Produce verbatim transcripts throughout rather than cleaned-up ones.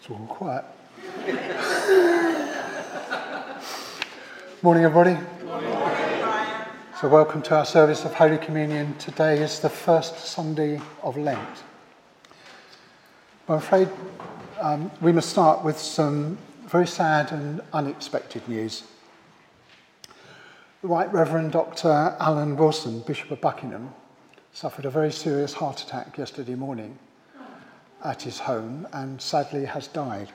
It's all quiet. Morning, everybody. Morning. So welcome to our service of Holy Communion. Today is the first Sunday of Lent. I'm afraid um, we must start with some very sad and unexpected news. The Right Reverend Doctor Alan Wilson, Bishop of Buckingham, suffered a very serious heart attack yesterday morning at his home and sadly has died.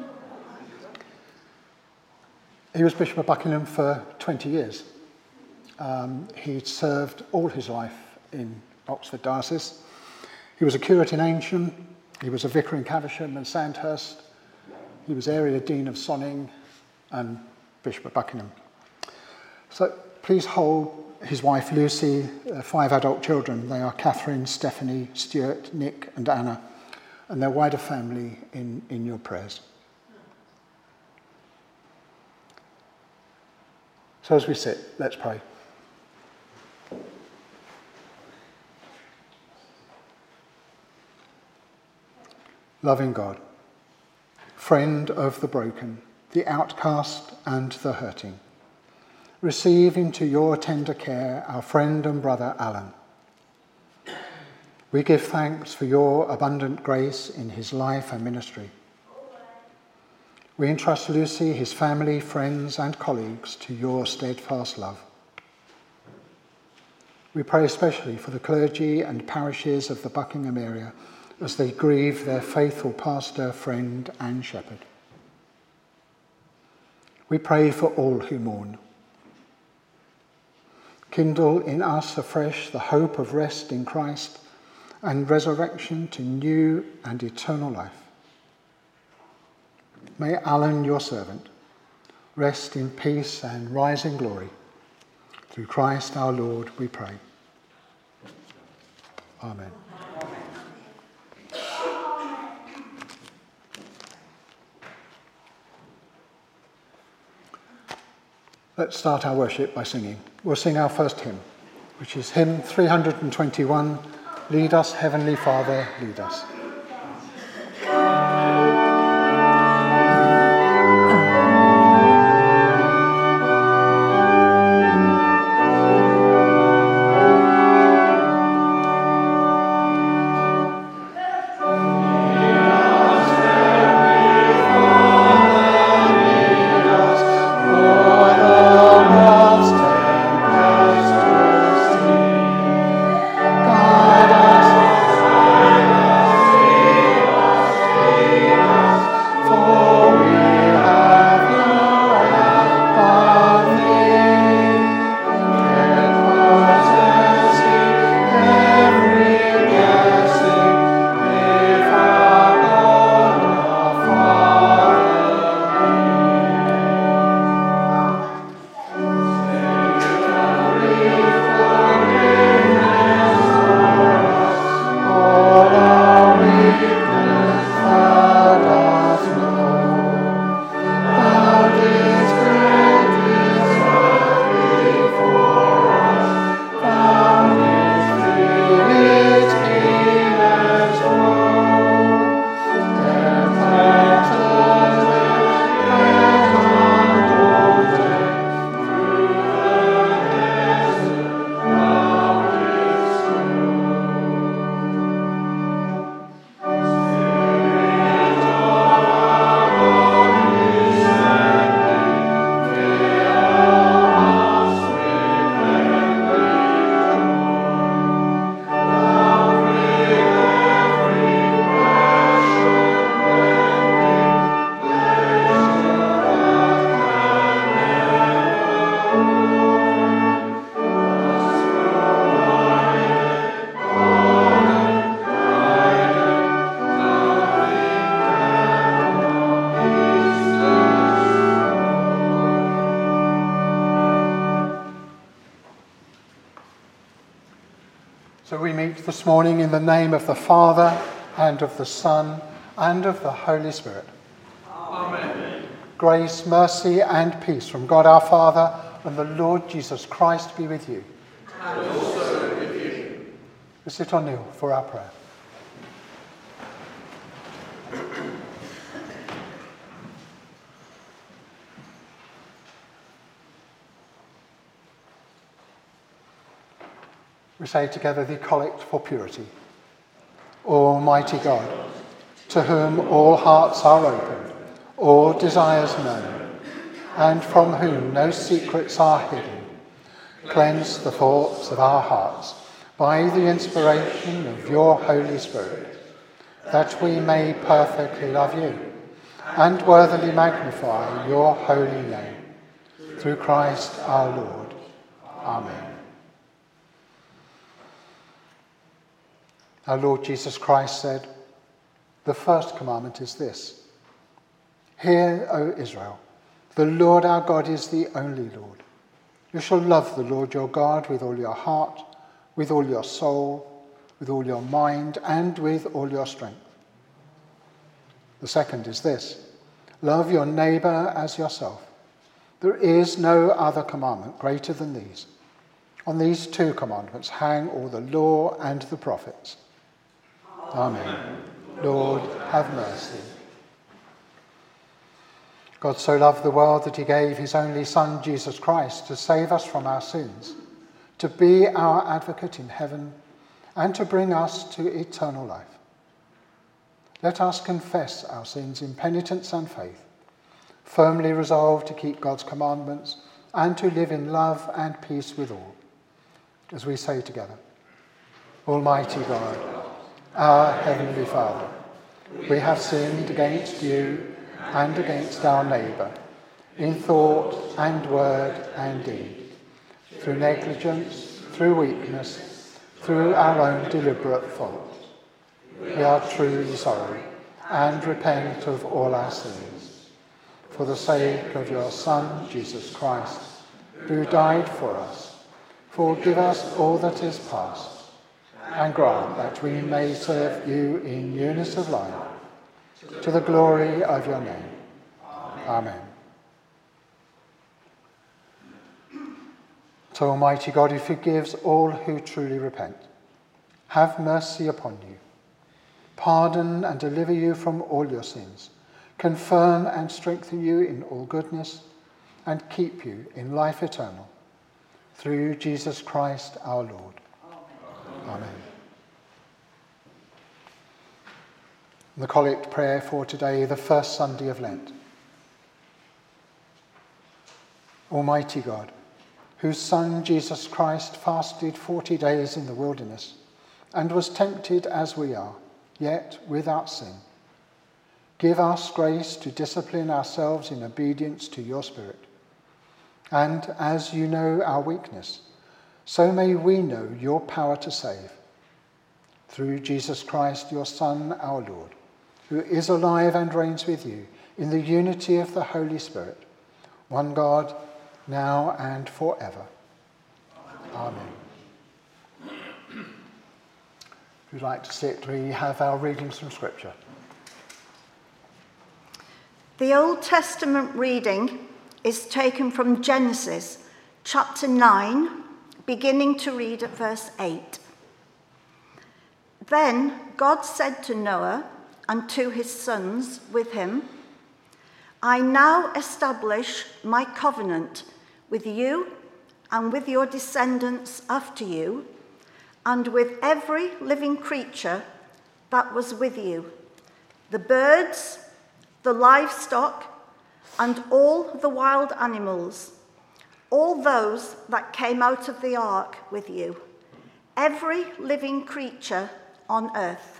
He was Bishop of Buckingham for twenty years. Um, he'd served all his life in Oxford Diocese. He was a curate in Aynsham. He was a vicar in Caversham and Sandhurst. He was area dean of Sonning and Bishop of Buckingham. So please hold his wife Lucy, uh, five adult children. They are Catherine, Stephanie, Stuart, Nick and Anna, and their wider family in, in your prayers. So as we sit, let's pray. Loving God, friend of the broken, the outcast and the hurting, receive into your tender care our friend and brother Alan. We give thanks for your abundant grace in his life and ministry. We entrust Lucy, his family, friends and colleagues to your steadfast love. We pray especially for the clergy and parishes of the Buckingham area as they grieve their faithful pastor, friend and shepherd. We pray for all who mourn. Kindle in us afresh the hope of rest in Christ and resurrection to new and eternal life. May Alan, your servant, rest in peace and rise in glory. Through Christ our Lord, we pray. Amen. Let's start our worship by singing. We'll sing our first hymn, which is hymn three hundred twenty-one, Lead Us, Heavenly Father, Lead Us. So we meet this morning in the name of the Father, and of the Son, and of the Holy Spirit. Amen. Grace, mercy, and peace from God our Father and the Lord Jesus Christ be with you. And also with you. We sit on kneel for our prayer. We say together the Collect for Purity. Almighty God, to whom all hearts are open, all desires known, and from whom no secrets are hidden, cleanse the thoughts of our hearts by the inspiration of your Holy Spirit, that we may perfectly love you and worthily magnify your holy name. Through Christ our Lord. Amen. Our Lord Jesus Christ said, "The first commandment is this: Hear, O Israel, the Lord our God is the only Lord. You shall love the Lord your God with all your heart, with all your soul, with all your mind, and with all your strength. The second is this: love your neighbour as yourself. There is no other commandment greater than these. On these two commandments hang all the law and the prophets." Amen. Lord, have mercy. God so loved the world that he gave his only Son, Jesus Christ, to save us from our sins, to be our advocate in heaven, and to bring us to eternal life. Let us confess our sins in penitence and faith, firmly resolved to keep God's commandments and to live in love and peace with all. As we say together, Almighty God, our Heavenly Father, we have sinned against you and against our neighbour, in thought and word and deed, through negligence, through weakness, through our own deliberate fault. We are truly sorry and repent of all our sins. For the sake of your Son, Jesus Christ, who died for us, forgive us all that is past, and grant that we may serve you in newness of life, to the glory of your name. Amen. So, Almighty God, who forgives all who truly repent, have mercy upon you, pardon and deliver you from all your sins, confirm and strengthen you in all goodness, and keep you in life eternal. Through Jesus Christ our Lord. Amen. The Collect prayer for today, the first Sunday of Lent. Almighty God, whose Son Jesus Christ fasted forty days in the wilderness and was tempted as we are, yet without sin, give us grace to discipline ourselves in obedience to your Spirit. And as you know our weakness, so may we know your power to save. Through Jesus Christ, your Son, our Lord, who is alive and reigns with you in the unity of the Holy Spirit, one God, now and forever. Amen. If you'd like to sit, we have our readings from Scripture. The Old Testament reading is taken from Genesis chapter nine, beginning to read at verse eight. Then God said to Noah and to his sons with him, "I now establish my covenant with you and with your descendants after you, and with every living creature that was with you, the birds, the livestock, and all the wild animals, all those that came out of the ark with you, every living creature on earth.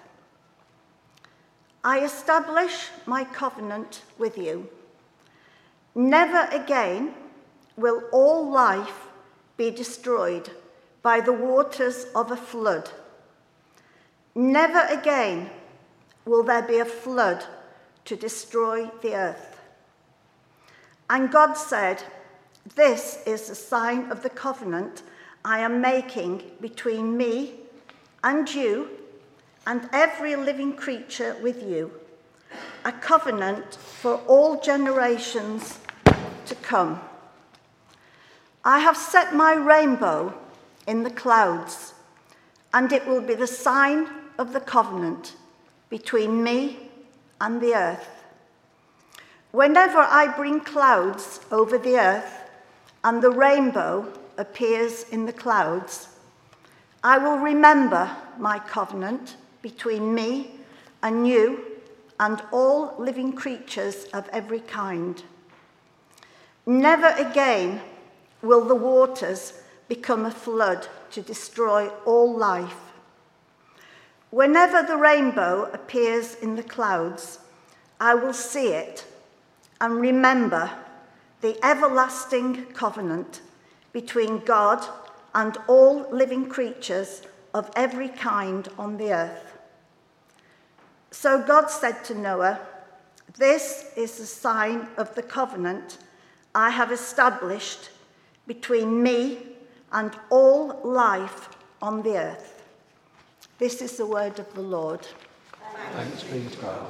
I establish my covenant with you. Never again will all life be destroyed by the waters of a flood. Never again will there be a flood to destroy the earth." And God said, "This is the sign of the covenant I am making between me and you and every living creature with you, a covenant for all generations to come. I have set my rainbow in the clouds, and it will be the sign of the covenant between me and the earth. Whenever I bring clouds over the earth and the rainbow appears in the clouds, I will remember my covenant between me and you and all living creatures of every kind. Never again will the waters become a flood to destroy all life. Whenever the rainbow appears in the clouds, I will see it and remember the everlasting covenant between God and all living creatures of every kind on the earth. So God said to Noah, "This is the sign of the covenant I have established between me and all life on the earth." This is the word of the Lord. Thanks be to God.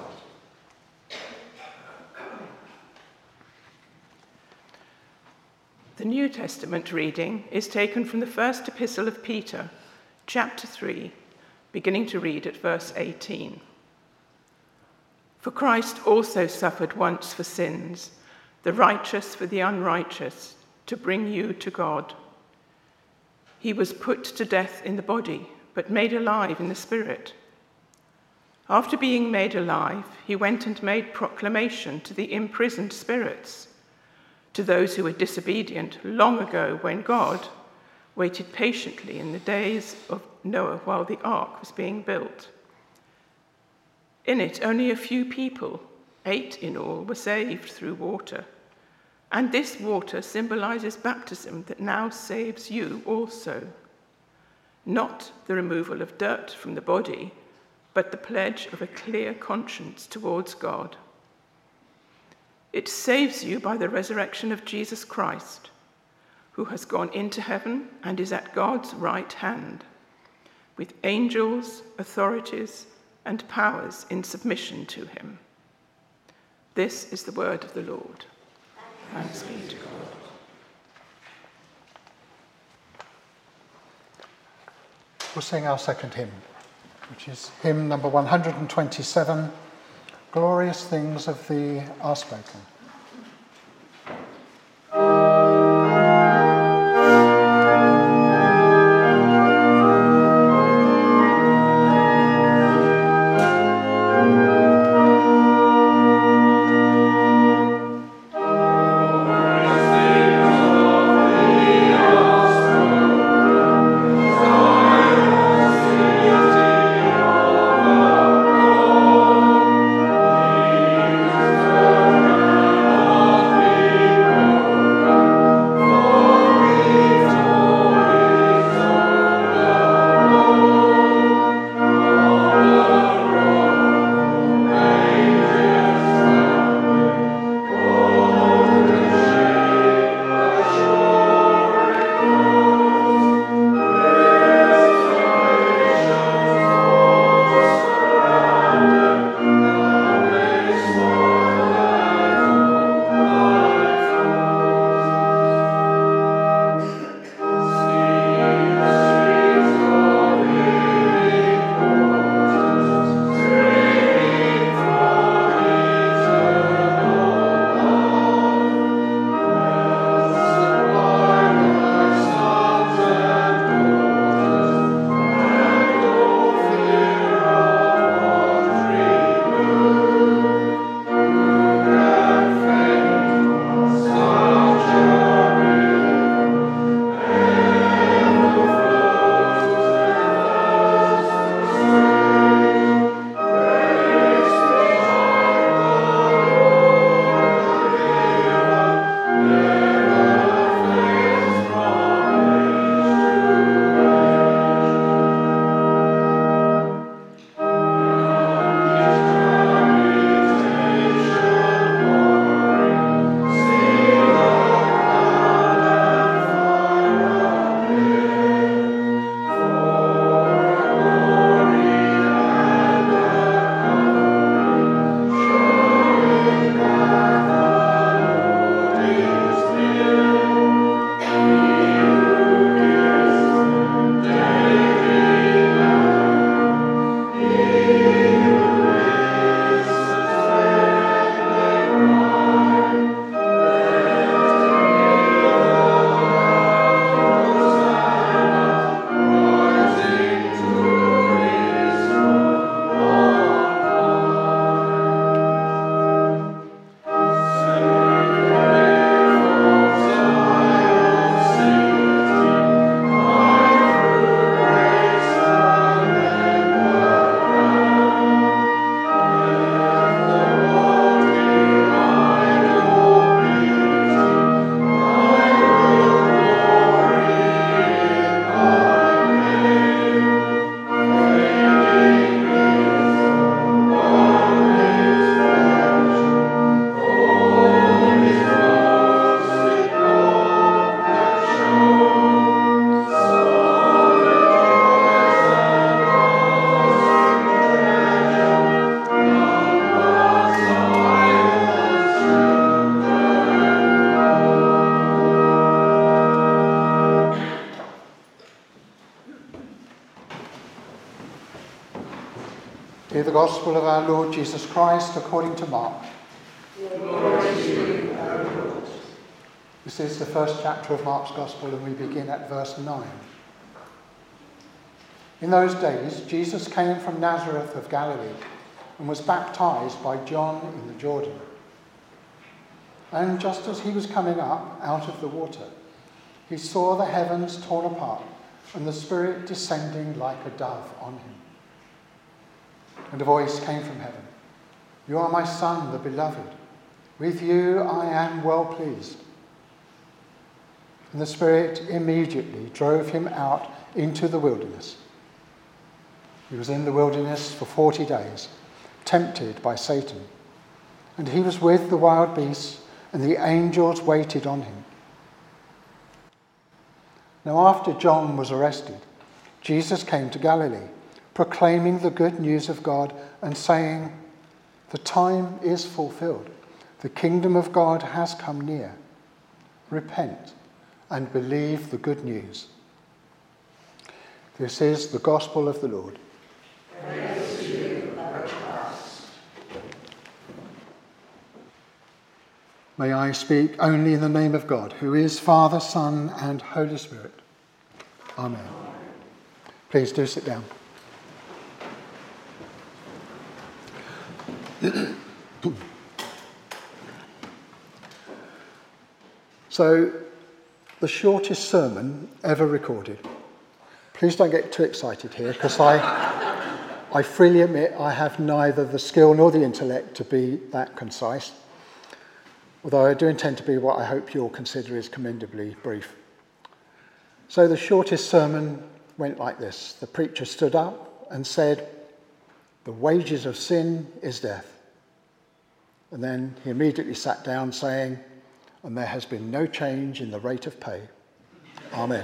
The New Testament reading is taken from the first epistle of Peter, chapter three, beginning to read at verse eighteen. For Christ also suffered once for sins, the righteous for the unrighteous, to bring you to God. He was put to death in the body, but made alive in the spirit. After being made alive, he went and made proclamation to the imprisoned spirits, to those who were disobedient long ago when God waited patiently in the days of Noah while the ark was being built. In it, only a few people, eight in all, were saved through water. And this water symbolizes baptism that now saves you also. Not the removal of dirt from the body, but the pledge of a clear conscience towards God. It saves you by the resurrection of Jesus Christ, who has gone into heaven and is at God's right hand, with angels, authorities, and powers in submission to him. This is the word of the Lord. Thanks be to God. We'll sing our second hymn, which is hymn number one hundred twenty-seven, Glorious Things of Thee Are Spoken. Amen. the gospel of our Lord Jesus Christ according to Mark. Glory to you, O Lord. This is the first chapter of Mark's gospel, and we begin at verse nine. In those days, Jesus came from Nazareth of Galilee and was baptized by John in the Jordan. And just as he was coming up out of the water, he saw the heavens torn apart and the Spirit descending like a dove on him. And a voice came from heaven, "You are my Son, the beloved. With you I am well pleased." And the Spirit immediately drove him out into the wilderness. He was in the wilderness for forty days, tempted by Satan. And he was with the wild beasts, and the angels waited on him. Now after John was arrested, Jesus came to Galilee, proclaiming the good news of God and saying, "The time is fulfilled. The kingdom of God has come near. Repent and believe the good news." This is the gospel of the Lord. Praise to you, O Christ. May I speak only in the name of God, who is Father, Son, and Holy Spirit. Amen. Please do sit down. So, the shortest sermon ever recorded. Please don't get too excited here, because I, I freely admit I have neither the skill nor the intellect to be that concise, although I do intend to be what I hope you'll consider is commendably brief. So the shortest sermon went like this. The preacher stood up and said, "The wages of sin is death." And then he immediately sat down saying, "And there has been no change in the rate of pay. Amen."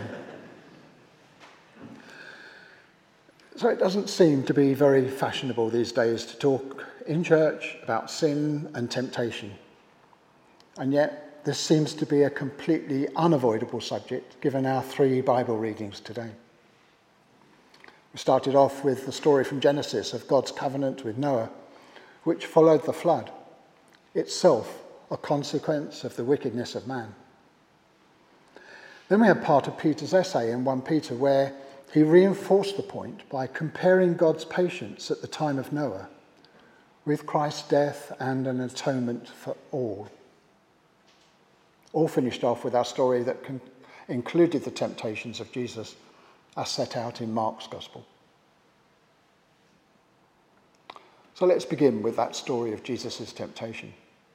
So it doesn't seem to be very fashionable these days to talk in church about sin and temptation. And yet this seems to be a completely unavoidable subject given our three Bible readings today. We started off with the story from Genesis of God's covenant with Noah, which followed the flood, itself a consequence of the wickedness of man. Then we had part of Peter's essay in First Peter where he reinforced the point by comparing God's patience at the time of Noah with Christ's death and an atonement for all. All finished off with our story that con- included the temptations of Jesus as set out in Mark's Gospel. So let's begin with that story of Jesus' temptation.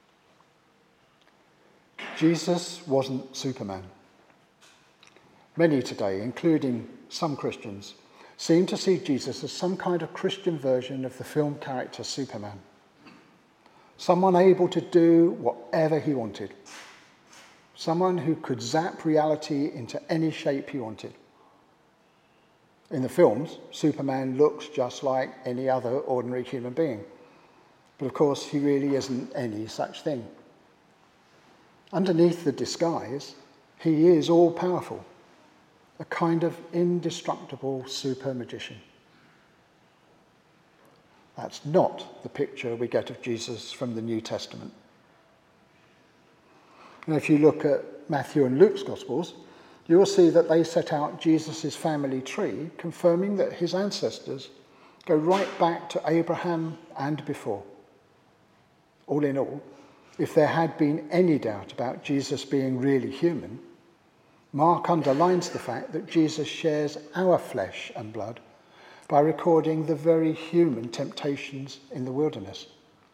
Jesus wasn't Superman. Many today, including some Christians, seem to see Jesus as some kind of Christian version of the film character Superman. Someone able to do whatever he wanted. Someone who could zap reality into any shape he wanted. In the films, Superman looks just like any other ordinary human being. But of course, he really isn't any such thing. Underneath the disguise, he is all-powerful, a kind of indestructible super magician. That's not the picture we get of Jesus from the New Testament. And if you look at Matthew and Luke's Gospels, you'll see that they set out Jesus' family tree, confirming that his ancestors go right back to Abraham and before. All in all, if there had been any doubt about Jesus being really human, Mark underlines the fact that Jesus shares our flesh and blood by recording the very human temptations in the wilderness.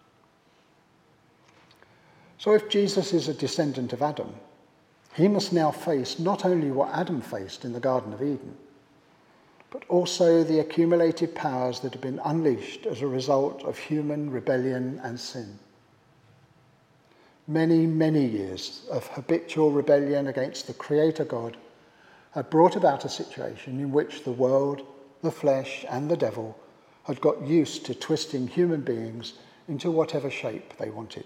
So if Jesus is a descendant of Adam, he must now face not only what Adam faced in the Garden of Eden, but also the accumulated powers that have been unleashed as a result of human rebellion and sin. Many, many years of habitual rebellion against the Creator God had brought about a situation in which the world, the flesh, and the devil had got used to twisting human beings into whatever shape they wanted.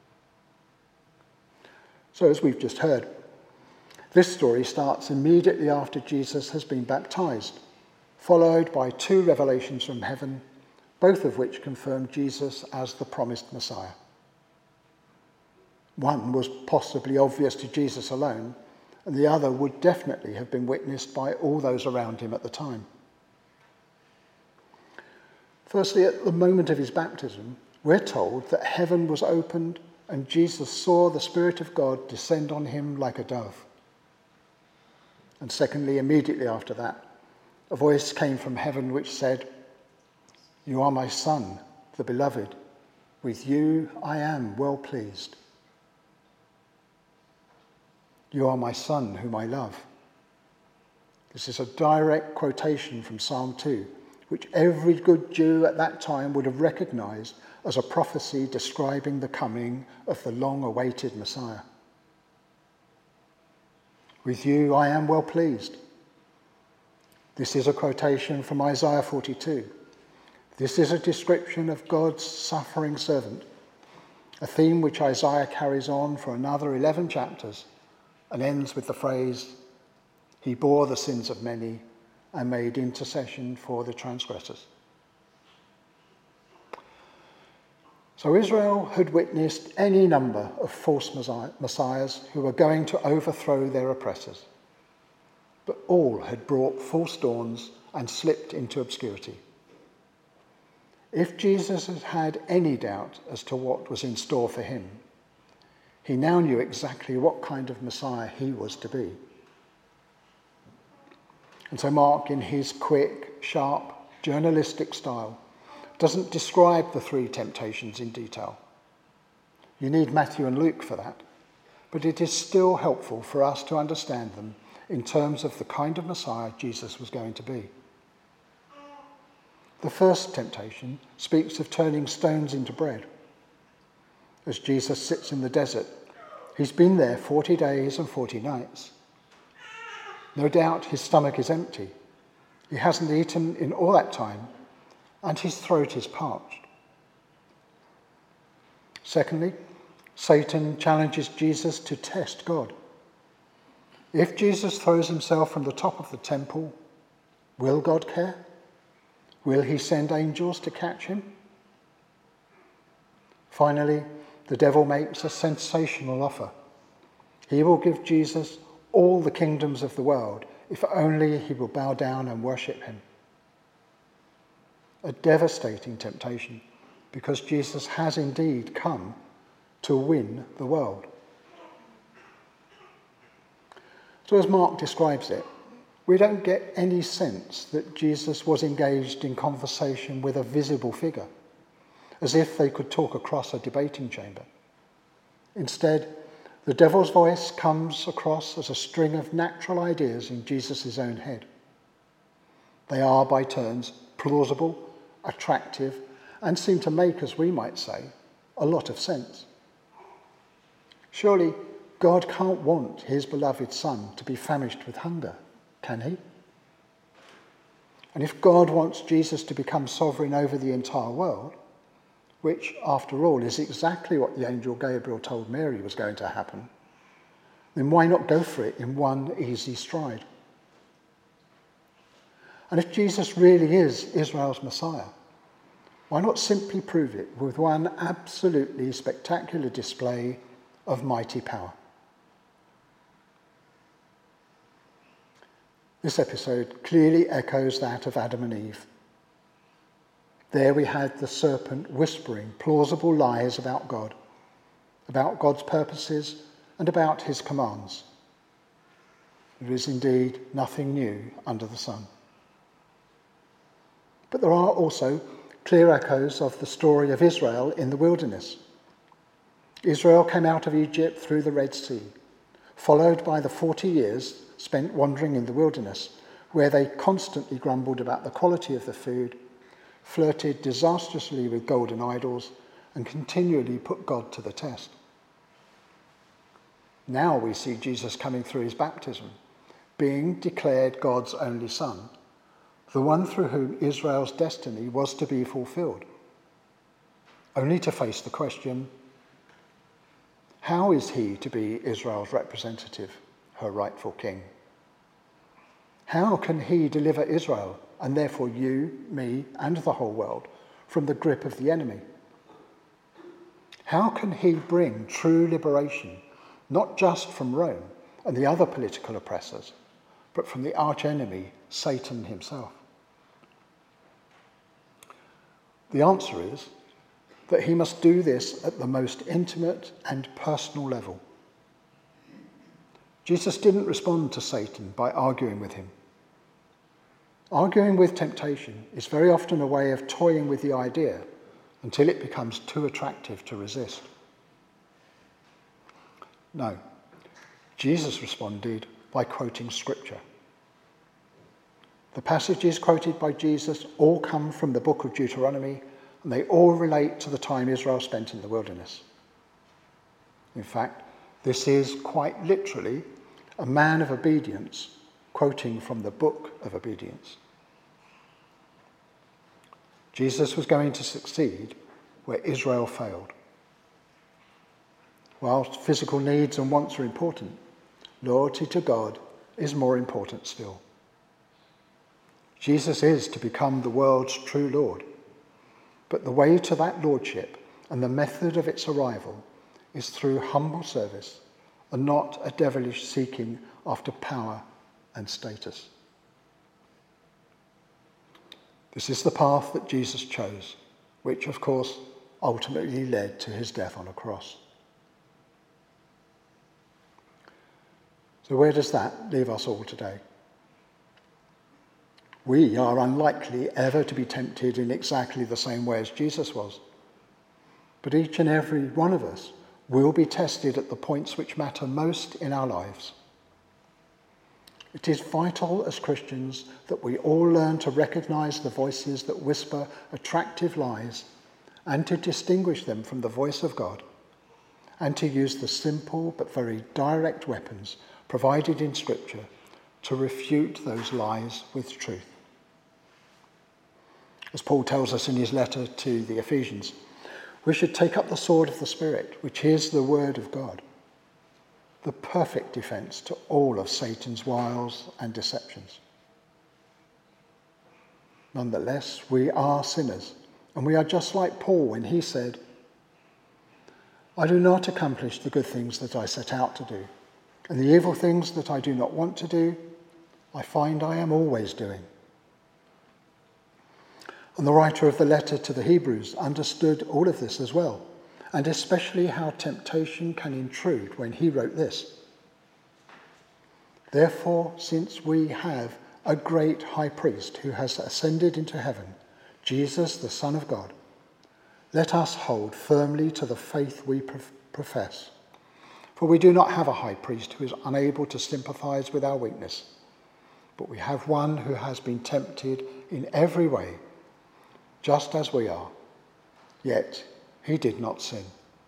So, as we've just heard, this story starts immediately after Jesus has been baptized, followed by two revelations from heaven, both of which confirmed Jesus as the promised Messiah. One was possibly obvious to Jesus alone, and the other would definitely have been witnessed by all those around him at the time. Firstly, at the moment of his baptism, we're told that heaven was opened and Jesus saw the Spirit of God descend on him like a dove. And secondly, immediately after that, a voice came from heaven which said, "You are my Son, the beloved. With you I am well pleased." "You are my Son, whom I love." This is a direct quotation from Psalm two, which every good Jew at that time would have recognized as a prophecy describing the coming of the long-awaited Messiah. "With you I am well pleased." This is a quotation from Isaiah forty-two. This is a description of God's suffering servant, a theme which Isaiah carries on for another eleven chapters and ends with the phrase, "He bore the sins of many and made intercession for the transgressors." So Israel had witnessed any number of false messiahs who were going to overthrow their oppressors, but all had brought false dawns and slipped into obscurity. If Jesus had had any doubt as to what was in store for him, he now knew exactly what kind of Messiah he was to be. And so Mark, in his quick, sharp, journalistic style, doesn't describe the three temptations in detail. You need Matthew and Luke for that, but it is still helpful for us to understand them in terms of the kind of Messiah Jesus was going to be. The first temptation speaks of turning stones into bread. As Jesus sits in the desert, he's been there forty days and forty nights. No doubt his stomach is empty. He hasn't eaten in all that time, and his throat is parched. Secondly, Satan challenges Jesus to test God. If Jesus throws himself from the top of the temple, will God care? Will he send angels to catch him? Finally, the devil makes a sensational offer. He will give Jesus all the kingdoms of the world if only he will bow down and worship him. A devastating temptation, because Jesus has indeed come to win the world. So as Mark describes it, we don't get any sense that Jesus was engaged in conversation with a visible figure, as if they could talk across a debating chamber. Instead, the devil's voice comes across as a string of natural ideas in Jesus' own head. They are, by turns, plausible, attractive, and seem to make, as we might say, a lot of sense. Surely God can't want his beloved Son to be famished with hunger, can he? And if God wants Jesus to become sovereign over the entire world, which, after all, is exactly what the angel Gabriel told Mary was going to happen, then why not go for it in one easy stride? And if Jesus really is Israel's Messiah, why not simply prove it with one absolutely spectacular display of mighty power? This episode clearly echoes that of Adam and Eve. There we had the serpent whispering plausible lies about God, about God's purposes, and about his commands. There is indeed nothing new under the sun. But there are also clear echoes of the story of Israel in the wilderness. Israel came out of Egypt through the Red Sea, followed by the forty years spent wandering in the wilderness, where they constantly grumbled about the quality of the food, flirted disastrously with golden idols, and continually put God to the test. Now we see Jesus coming through his baptism, being declared God's only Son, the one through whom Israel's destiny was to be fulfilled, only to face the question, how is he to be Israel's representative, her rightful king? How can he deliver Israel, and therefore you, me, and the whole world, from the grip of the enemy? How can he bring true liberation, not just from Rome and the other political oppressors, but from the archenemy, Satan himself? The answer is that he must do this at the most intimate and personal level. Jesus didn't respond to Satan by arguing with him. Arguing with temptation is very often a way of toying with the idea until it becomes too attractive to resist. No, Jesus responded by quoting Scripture. The passages quoted by Jesus all come from the book of Deuteronomy, and they all relate to the time Israel spent in the wilderness. In fact, this is quite literally a man of obedience quoting from the book of obedience. Jesus was going to succeed where Israel failed. Whilst physical needs and wants are important, loyalty to God is more important still. Jesus is to become the world's true Lord, but the way to that lordship and the method of its arrival is through humble service and not a devilish seeking after power and status. This is the path that Jesus chose, which, of course, ultimately led to his death on a cross. So where does that leave us all today? We are unlikely ever to be tempted in exactly the same way as Jesus was. But each and every one of us will be tested at the points which matter most in our lives. It is vital as Christians that we all learn to recognise the voices that whisper attractive lies and to distinguish them from the voice of God, and to use the simple but very direct weapons provided in Scripture to refute those lies with truth. As Paul tells us in his letter to the Ephesians, we should take up the sword of the Spirit, which is the word of God, the perfect defence to all of Satan's wiles and deceptions. Nonetheless, we are sinners, and we are just like Paul when he said, "I do not accomplish the good things that I set out to do, and the evil things that I do not want to do, I find I am always doing." And the writer of the letter to the Hebrews understood all of this as well, and especially how temptation can intrude when he wrote this: "Therefore, since we have a great high priest who has ascended into heaven, Jesus, the Son of God, let us hold firmly to the faith we profess. For we do not have a high priest who is unable to sympathize with our weakness, but we have one who has been tempted in every way, just as we are, yet he did not sin."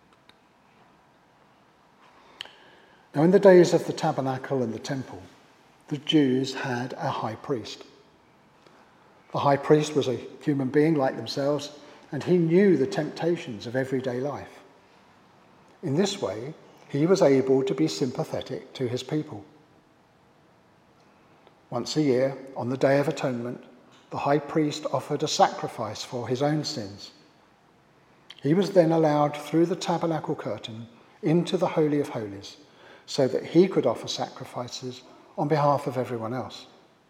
Now, in the days of the tabernacle and the temple, the Jews had a high priest. The high priest was a human being like themselves, and he knew the temptations of everyday life. In this way, he was able to be sympathetic to his people. Once a year, on the Day of Atonement, the high priest offered a sacrifice for his own sins. He was then allowed through the tabernacle curtain into the Holy of Holies, so that he could offer sacrifices on behalf of everyone else.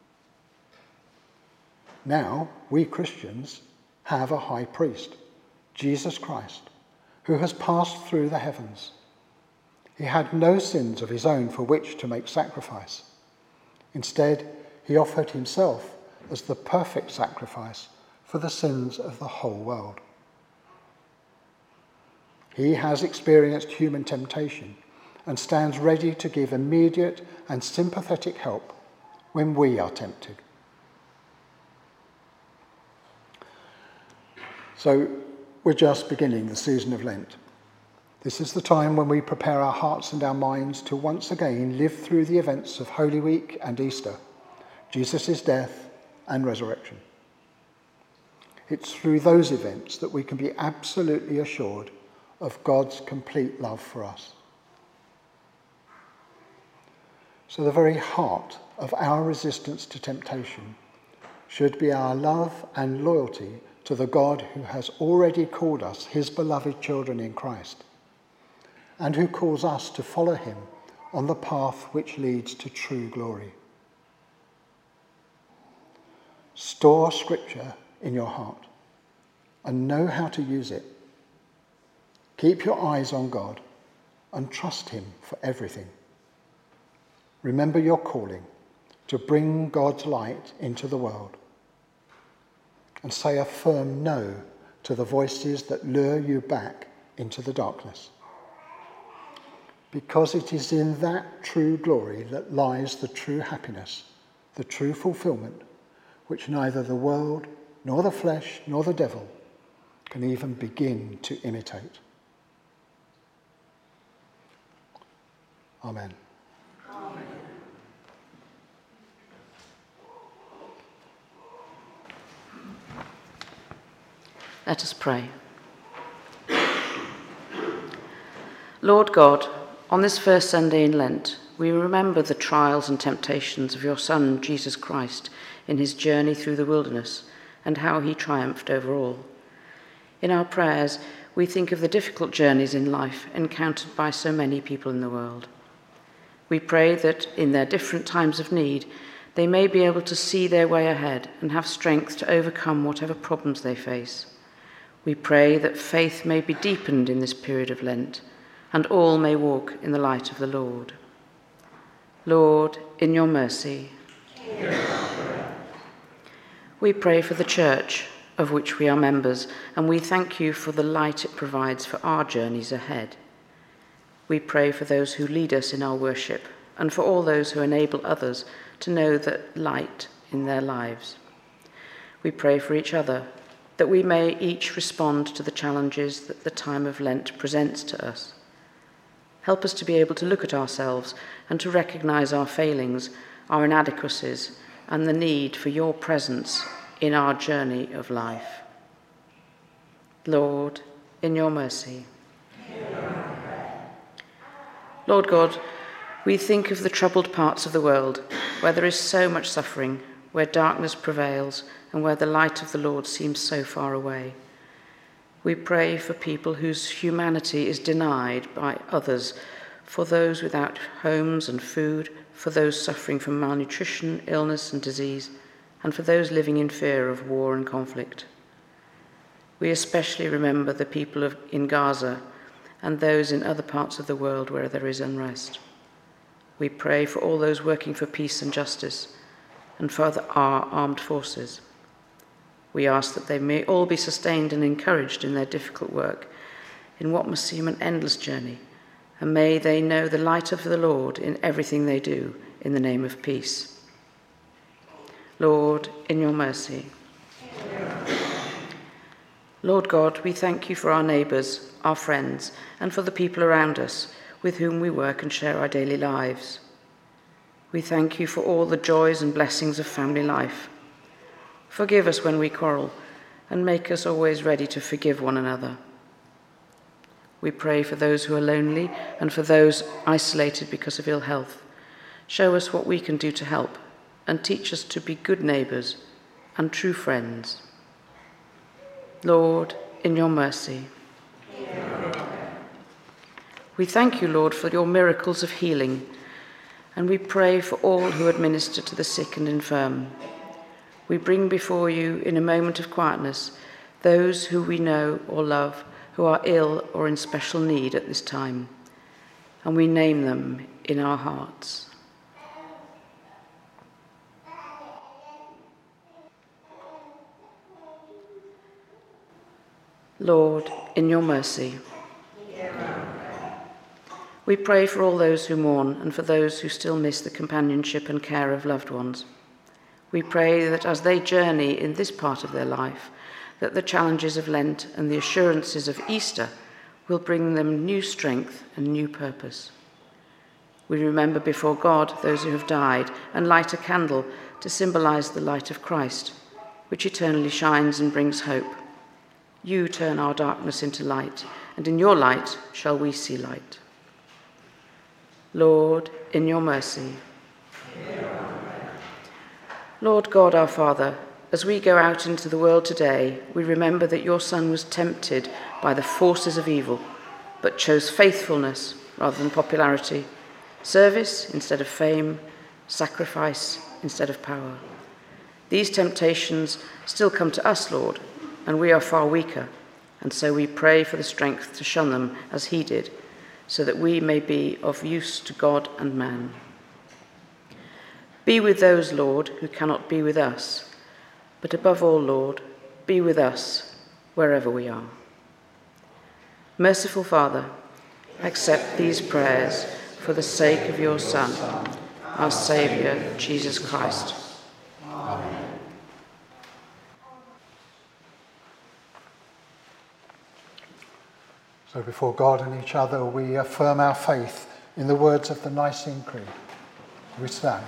Now, we Christians have a high priest, Jesus Christ, who has passed through the heavens. He had no sins of his own for which to make sacrifice. Instead, he offered himself as the perfect sacrifice for the sins of the whole world. He has experienced human temptation and stands ready to give immediate and sympathetic help when we are tempted. So, we're just beginning the season of Lent. This is the time when we prepare our hearts and our minds to once again live through the events of Holy Week and Easter, Jesus' death and resurrection. It's through those events that we can be absolutely assured of God's complete love for us. So the very heart of our resistance to temptation should be our love and loyalty to the God who has already called us his beloved children in Christ, and who calls us to follow him on the path which leads to true glory. Store Scripture in your heart and know how to use it. Keep your eyes on God and trust him for everything. Remember your calling to bring God's light into the world, and say a firm no to the voices that lure you back into the darkness. Because it is in that true glory that lies the true happiness, the true fulfillment, which neither the world, nor the flesh, nor the devil can even begin to imitate. Amen. Amen. Let us pray. Lord God, on this first Sunday in Lent, we remember the trials and temptations of your Son, Jesus Christ, in his journey through the wilderness, and how he triumphed over all. In our prayers, we think of the difficult journeys in life encountered by so many people in the world. We pray that in their different times of need, they may be able to see their way ahead and have strength to overcome whatever problems they face. We pray that faith may be deepened in this period of Lent, and all may walk in the light of the Lord. Lord, in your mercy, hear our prayer. We pray for the Church, of which we are members, and we thank you for the light it provides for our journeys ahead. We pray for those who lead us in our worship, and for all those who enable others to know that light in their lives. We pray for each other, that we may each respond to the challenges that the time of Lent presents to us. Help us to be able to look at ourselves and to recognize our failings, our inadequacies, and the need for your presence in our journey of life. Lord, in your mercy. Lord God, we think of the troubled parts of the world where there is so much suffering, where darkness prevails, and where the light of the Lord seems so far away. We pray for people whose humanity is denied by others, for those without homes and food, for those suffering from malnutrition, illness and disease, and for those living in fear of war and conflict. We especially remember the people of, in Gaza and those in other parts of the world where there is unrest. We pray for all those working for peace and justice, and for the, our armed forces. We ask that they may all be sustained and encouraged in their difficult work, in what must seem an endless journey, and may they know the light of the Lord in everything they do, in the name of peace. Lord, in your mercy. Lord God, we thank you for our neighbours, our friends, and for the people around us with whom we work and share our daily lives. We thank you for all the joys and blessings of family life. Forgive us when we quarrel, and make us always ready to forgive one another. We pray for those who are lonely and for those isolated because of ill health. Show us what we can do to help, and teach us to be good neighbours and true friends. Lord, in your mercy. We thank you, Lord, for your miracles of healing, and we pray for all who administer to the sick and infirm. We bring before you, in a moment of quietness, those who we know or love who are ill or in special need at this time, and we name them in our hearts. Lord, in your mercy. We pray for all those who mourn and for those who still miss the companionship and care of loved ones. We pray that as they journey in this part of their life, that the challenges of Lent and the assurances of Easter will bring them new strength and new purpose. We remember before God those who have died and light a candle to symbolize the light of Christ, which eternally shines and brings hope. You turn our darkness into light, and in your light shall we see light. Lord, in your mercy. Lord God, our Father, As we go out into the world today, we remember that your Son was tempted by the forces of evil, but chose faithfulness rather than popularity, service instead of fame, sacrifice instead of power. These temptations still come to us, Lord, and we are far weaker, and so we pray for the strength to shun them as he did, so that we may be of use to God and man. Be with those, Lord, who cannot be with us, but above all, Lord, be with us wherever we are. Merciful Father, accept these prayers for the sake of your Son, our Saviour, Jesus Christ. Amen. So before God and each other, we affirm our faith in the words of the Nicene Creed. We stand.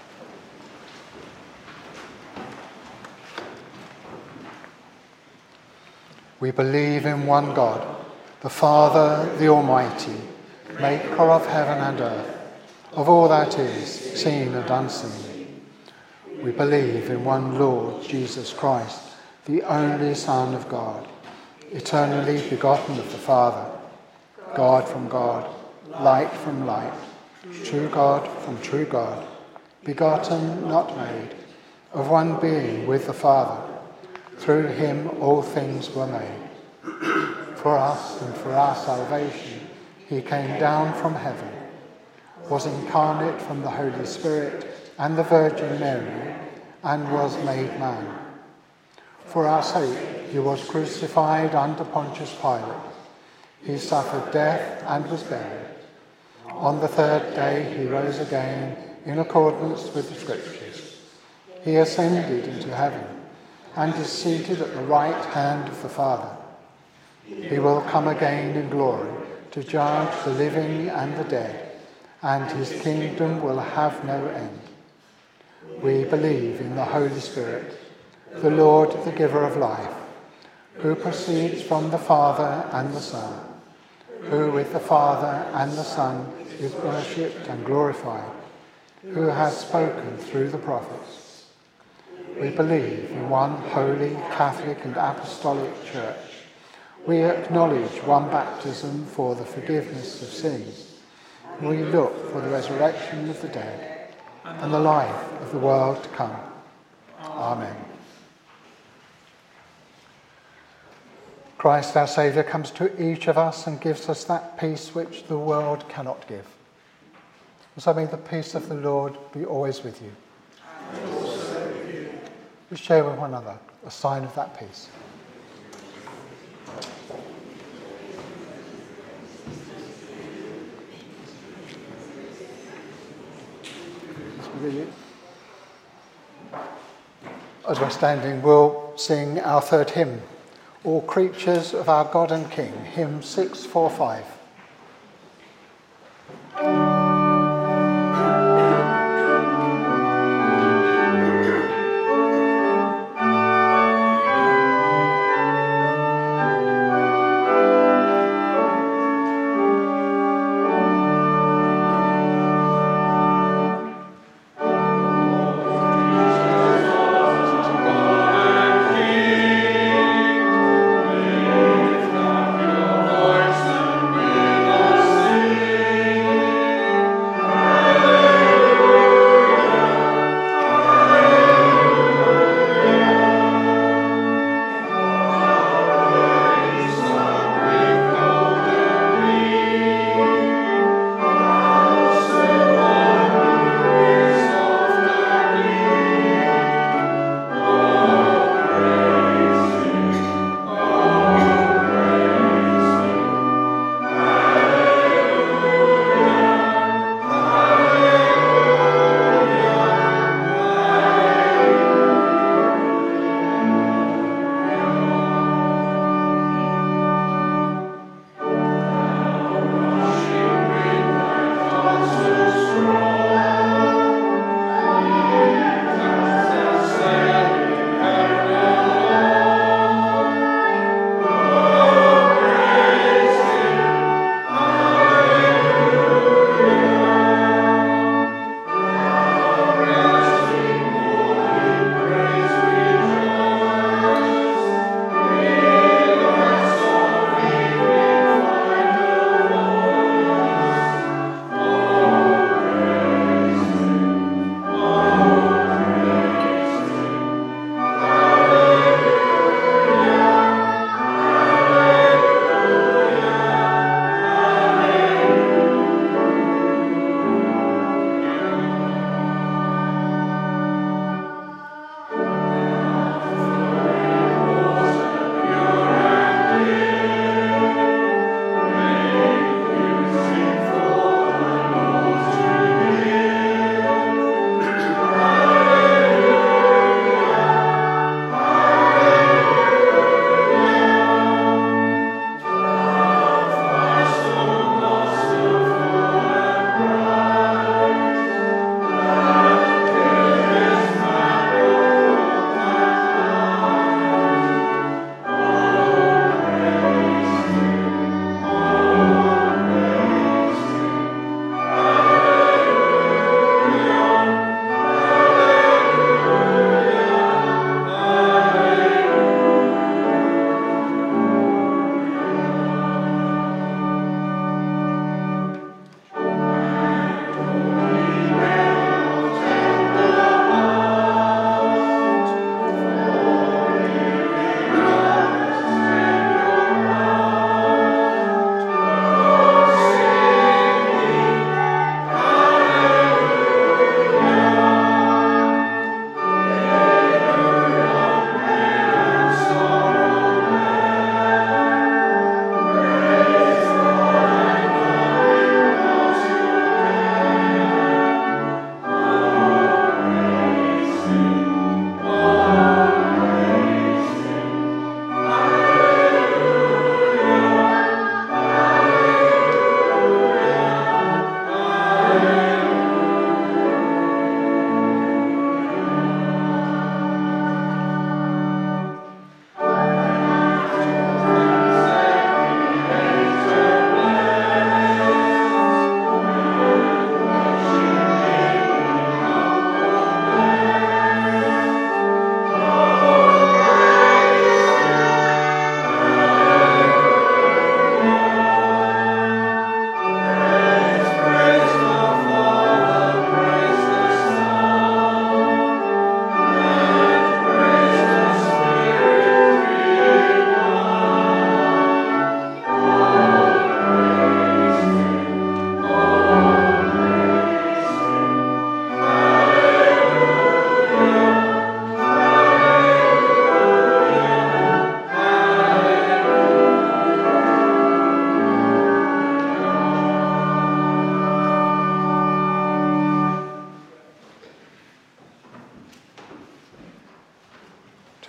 We believe in one God, the Father, the Almighty, maker of heaven and earth, of all that is, seen and unseen. We believe in one Lord, Jesus Christ, the only Son of God, eternally begotten of the Father, God from God, light from light, true God from true God, begotten, not made, of one being with the Father. Through him all things were made. For us and for our salvation, he came down from heaven, was incarnate from the Holy Spirit and the Virgin Mary, and was made man. For our sake, he was crucified under Pontius Pilate. He suffered death and was buried. On the third day, he rose again in accordance with the Scriptures. He ascended into heaven and is seated at the right hand of the Father. He will come again in glory to judge the living and the dead, and his kingdom will have no end. We believe in the Holy Spirit, the Lord, the giver of life, who proceeds from the Father and the Son, who with the Father and the Son is worshipped and glorified, who has spoken through the prophets. We believe in one holy, Catholic and Apostolic Church. We acknowledge one baptism for the forgiveness of sins. We look for the resurrection of the dead and the life of the world to come. Amen. Christ our Saviour comes to each of us and gives us that peace which the world cannot give. So may the peace of the Lord be always with you. And also with you. We share with one another a sign of that peace. As we're standing, we'll sing our third hymn, All Creatures of Our God and King, hymn six forty-five. Voice and will.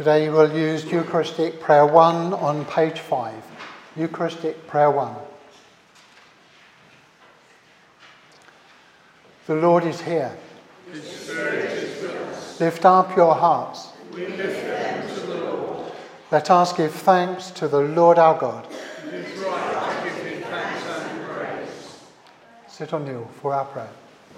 Today we'll use Eucharistic Prayer one on page five. Eucharistic Prayer one. The Lord is here. His Spirit is with us. Lift up your hearts. We lift them to the Lord. Let us give thanks to the Lord our God. It is right to give him thanks and praise. Sit or kneel for our prayer.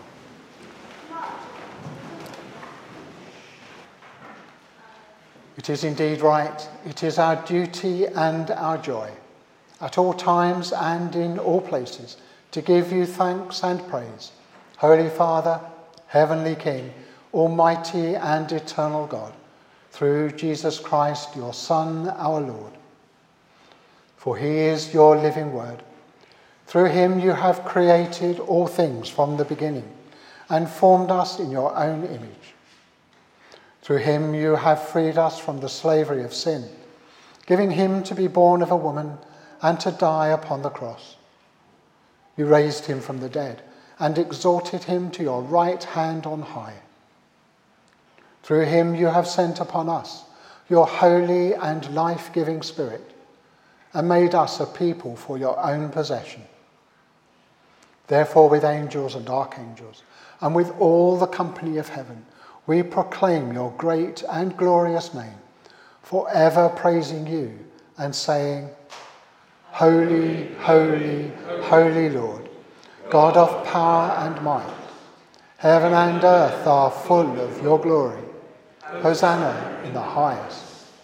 It is indeed right, it is our duty and our joy, at all times and in all places, to give you thanks and praise, Holy Father, Heavenly King, Almighty and eternal God, through Jesus Christ, your Son, our Lord. For he is your living word. Through him you have created all things from the beginning, and formed us in your own image. Through him you have freed us from the slavery of sin, giving him to be born of a woman and to die upon the cross. You raised him from the dead and exalted him to your right hand on high. Through him you have sent upon us your holy and life-giving Spirit, and made us a people for your own possession. Therefore, with angels and archangels, and with all the company of heaven, we proclaim your great and glorious name, forever praising you and saying, Holy, holy, holy Lord, God of power and might. Heaven and earth are full of your glory. Hosanna in the highest.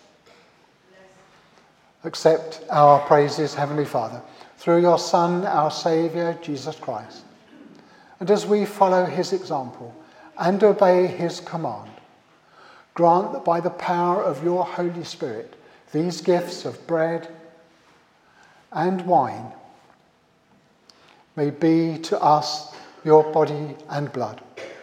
Accept our praises, Heavenly Father, through your Son, our Saviour, Jesus Christ. And as we follow his example and obey his command, grant that by the power of your Holy Spirit, these gifts of bread and wine may be to us your body and blood,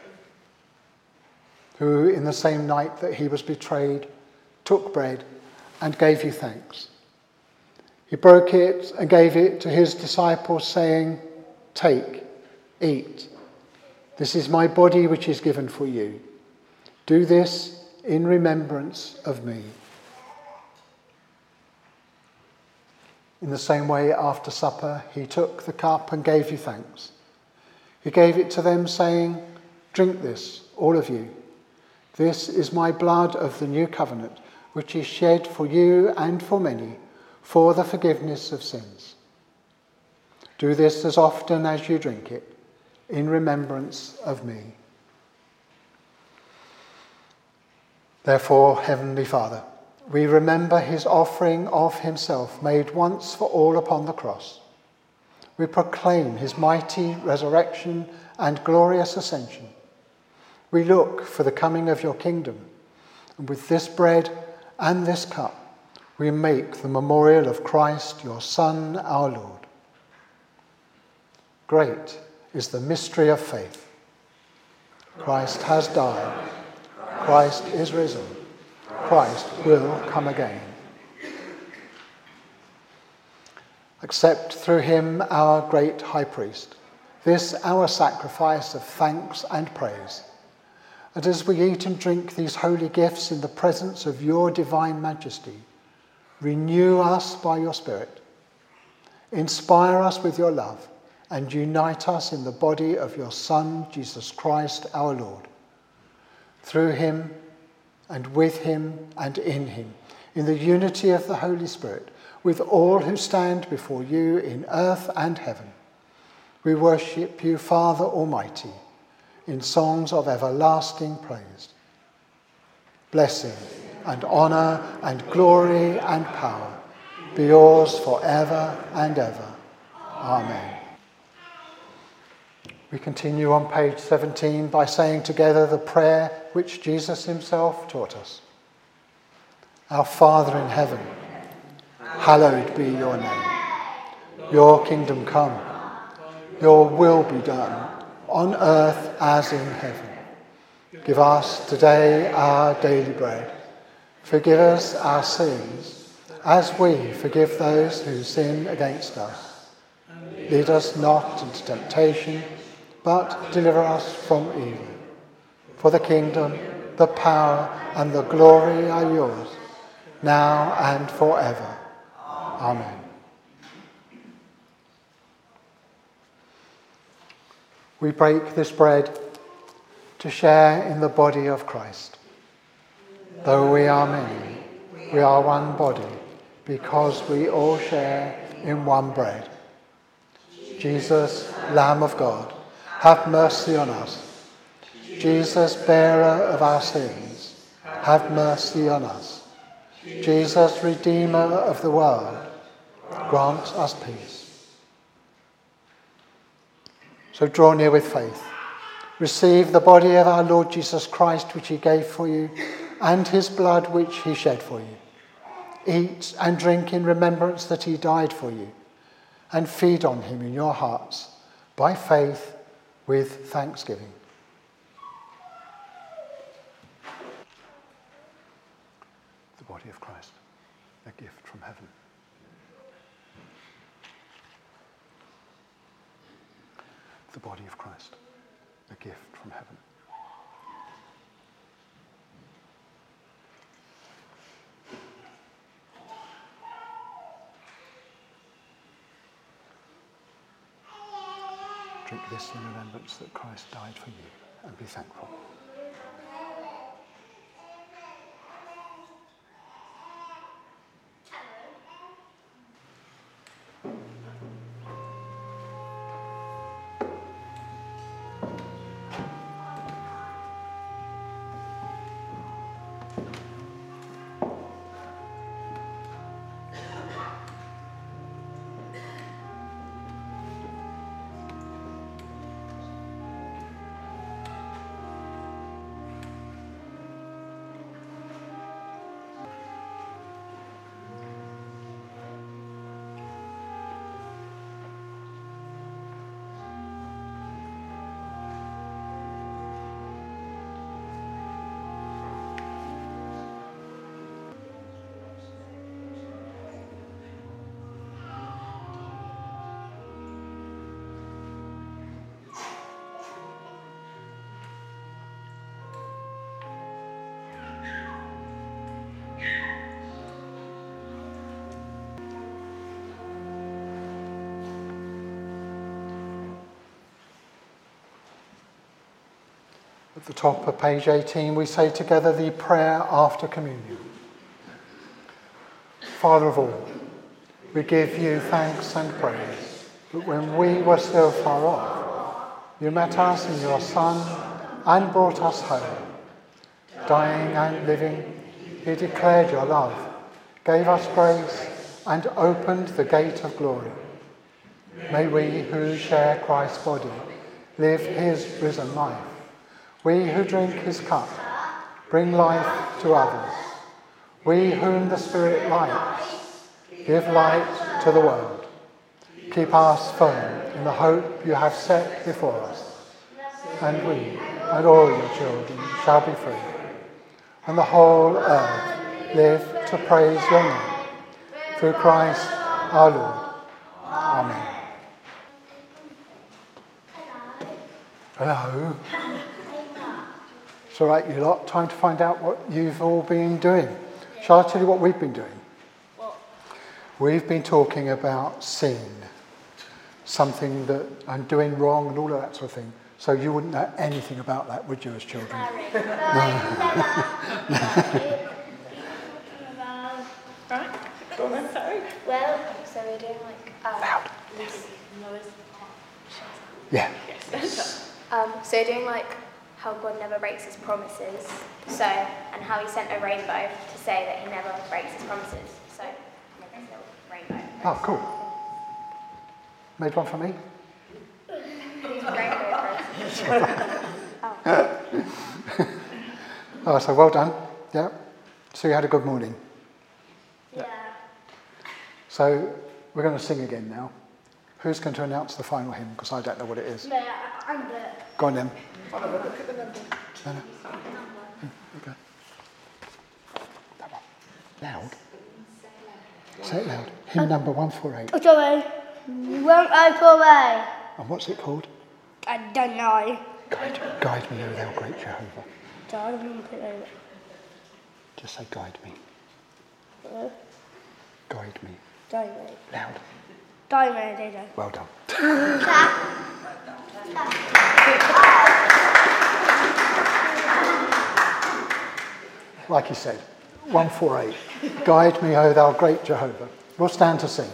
who in the same night that he was betrayed took bread and gave you thanks. He broke it and gave it to his disciples, saying, Take, eat. This is my body which is given for you. Do this in remembrance of me. In the same way, after supper, he took the cup and gave you thanks. He gave it to them, saying, Drink this, all of you. This is my blood of the new covenant, which is shed for you and for many, for the forgiveness of sins. Do this as often as you drink it, in remembrance of me. Therefore, Heavenly Father, we remember his offering of himself made once for all upon the cross. We proclaim his mighty resurrection and glorious ascension. We look for the coming of your kingdom, and with this bread and this cup, we make the memorial of Christ, your Son, our Lord. Great is the mystery of faith. Christ has died. Christ is risen. Christ will come again. Accept through him our great high priest, this our sacrifice of thanks and praise. And as we eat and drink these holy gifts in the presence of your divine majesty, renew us by your Spirit. Inspire us with your love and unite us in the body of your Son, Jesus Christ, our Lord. Through him and with him and in him, in the unity of the Holy Spirit, with all who stand before you in earth and heaven, we worship you, Father Almighty, in songs of everlasting praise. Blessing and honour and glory and power be yours forever and ever. Amen. We continue on page seventeen by saying together the prayer which Jesus himself taught us. Our Father in heaven, hallowed be your name. Your kingdom come. Your will be done on earth as in heaven. Give us today our daily bread. Forgive us our sins, as we forgive those who sin against us. Lead us not into temptation, but deliver us from evil. For the kingdom, the power, and the glory are yours, now and forever. Amen. We break this bread to share in the body of Christ. Though we are many, we are one body, because we all share in one bread. Jesus, Lamb of God, have mercy on us. Jesus, bearer of our sins, have mercy on us. Jesus, Redeemer of the world, grant us peace. So draw near with faith. Receive the body of our Lord Jesus Christ, which he gave for you, and his blood, which he shed for you. Eat and drink in remembrance that he died for you, and feed on him in your hearts by faith with thanksgiving. The body of Christ, a gift from heaven. The body of Christ, a gift from heaven. Drink this in remembrance that Christ died for you, and be thankful. At the top of page eighteen, we say together the prayer after communion. Father of all, we give you thanks and praise that when we were still far off, you met us in your Son and brought us home. Dying and living, you declared your love, gave us grace, and opened the gate of glory. May we who share Christ's body live his risen life. We who drink his cup bring life to others. We whom the Spirit lights give light to the world. Keep us firm in the hope you have set before us. And we and all your children shall be free. And the whole earth live to praise your name. Through Christ our Lord. Amen. Hello. It's all right, you lot. Time to find out what you've all been doing. Shall I tell you what we've been doing? What? We've been talking about sin. Something that I'm doing wrong and all of that sort of thing. So you wouldn't know anything about that, would you, as children? No. Right, go on then. Sorry. Well, so we're doing like... Um, Loud. Yes. Yeah. Yes. um, so we're doing like how God never breaks his promises. So, and how he sent a rainbow to say that he never breaks his promises. So, make this little rainbow. Oh, cool. Made one for me? oh. Oh, so well done. Yeah. So you had a good morning. Yeah. So we're going to sing again now. Who's going to announce the final hymn? Because I don't know what it is. No, I'm good. Go on then. Oh, no, look at the number. No, no. Okay. That one. Loud. Say it loud. Hymn number one forty-eight. Oh, sorry. Won't I away? And what's it called? I don't know. Guide, guide me, O thou great Jehovah. Don't put it over. Just say guide me. Uh, Guide me. Guide me. Loud. Guide me, Dada. Well done. Like he said, one forty-eight. Guide me, O thou great Jehovah. We'll stand to sing.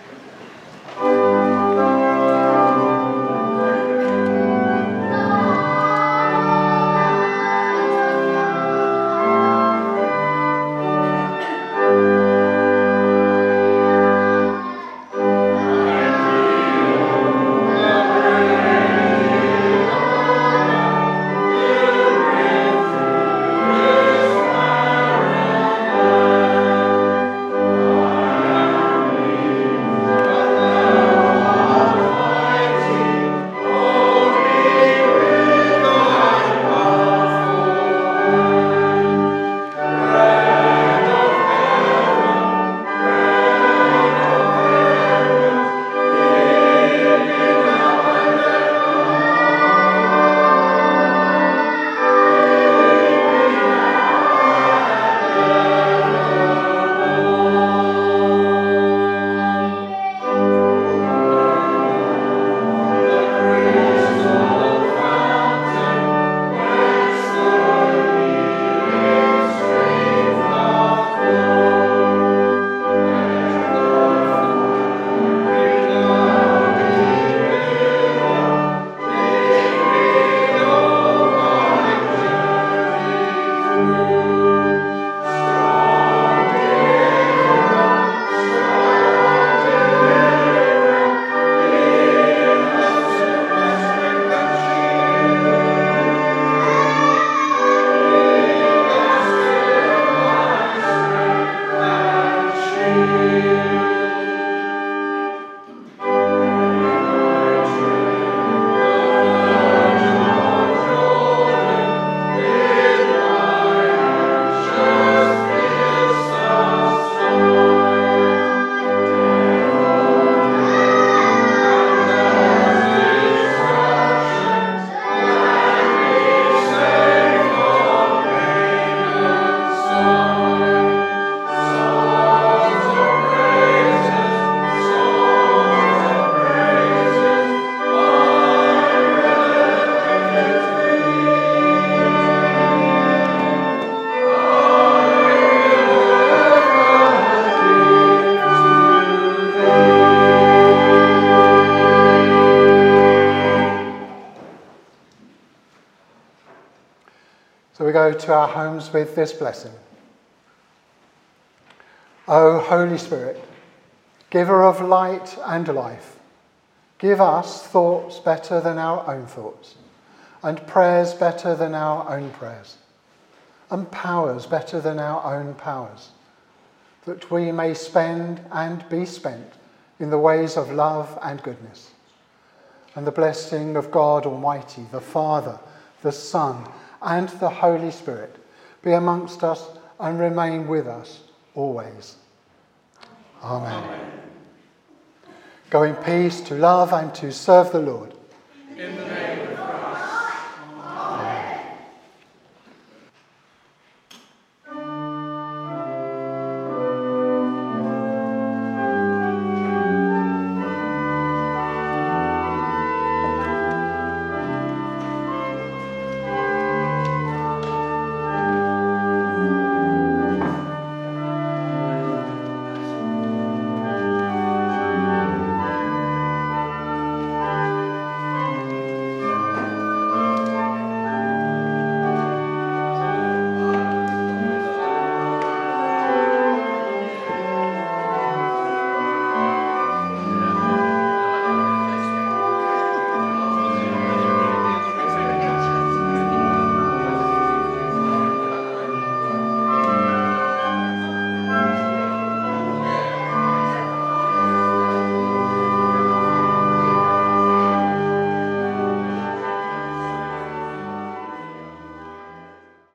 So we go to our homes with this blessing. O Holy Spirit, giver of light and life, give us thoughts better than our own thoughts, and prayers better than our own prayers, and powers better than our own powers, that we may spend and be spent in the ways of love and goodness. And the blessing of God Almighty, the Father, the Son, and the Holy Spirit be amongst us and remain with us always. Amen. Amen. Go in peace to love and to serve the Lord.